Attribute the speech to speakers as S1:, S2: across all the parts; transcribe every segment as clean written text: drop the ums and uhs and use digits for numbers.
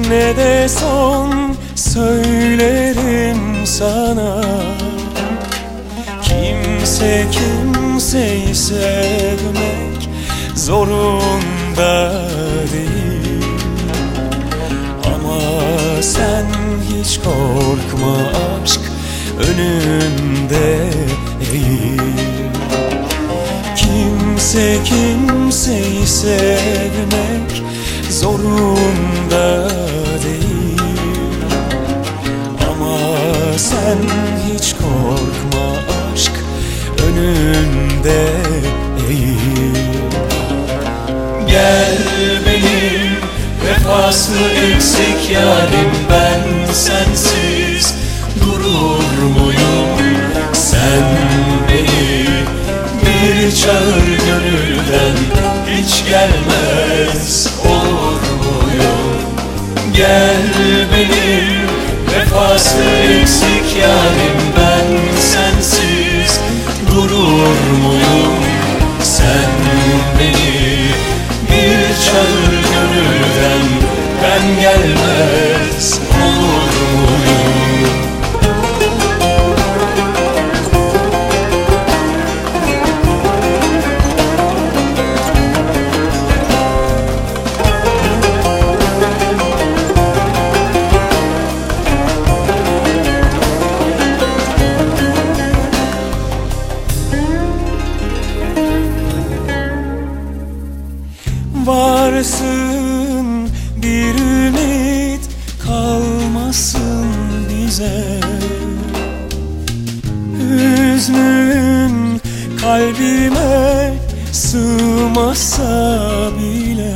S1: ne de son söylerim sana. Kimse kimseyi sevmek zorunda değil. Ama sen hiç korkma, aşk önünde eğil. Kimse kimseyi sevmek zorunda değil. Ama sen hiç korkma, aşk önünde eğil. Gel benim vefası eksik yarim, ben sensiz durur muyum? Sen beni bir çağır gönülden, hiç gelmez olur muyum? Gel benim vefası eksik yarim, ben sensiz durur muyum? Sen beni bir çağır gönülden, ben gelmez olur muyum? Varsın bir ümit, kalmasın bize. Hüznün kalbime sığmasa bile,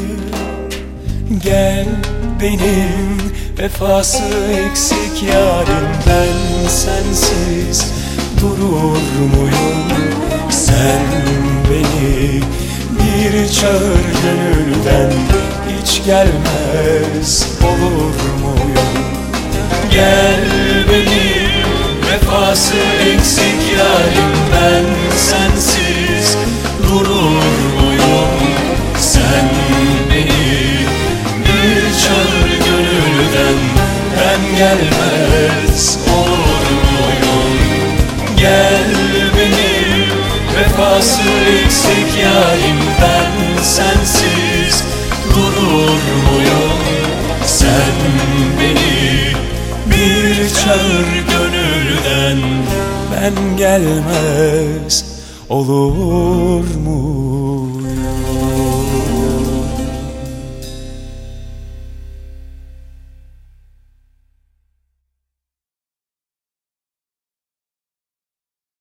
S1: gel benim vefası eksik yarim, ben sensiz durur muyum? Sen beni bir çağır gönülden, hiç gelmez olur muyum? Gel benim vefası eksik yarim, ben sensiz durur muyum? Sen beni bir çağır gönülden, ben gelmez olur muyum? Gel benim vefası eksik yarim, ben sensiz durur muyum? Sen beni bir çağır gönülden, ben gelmez olur mu?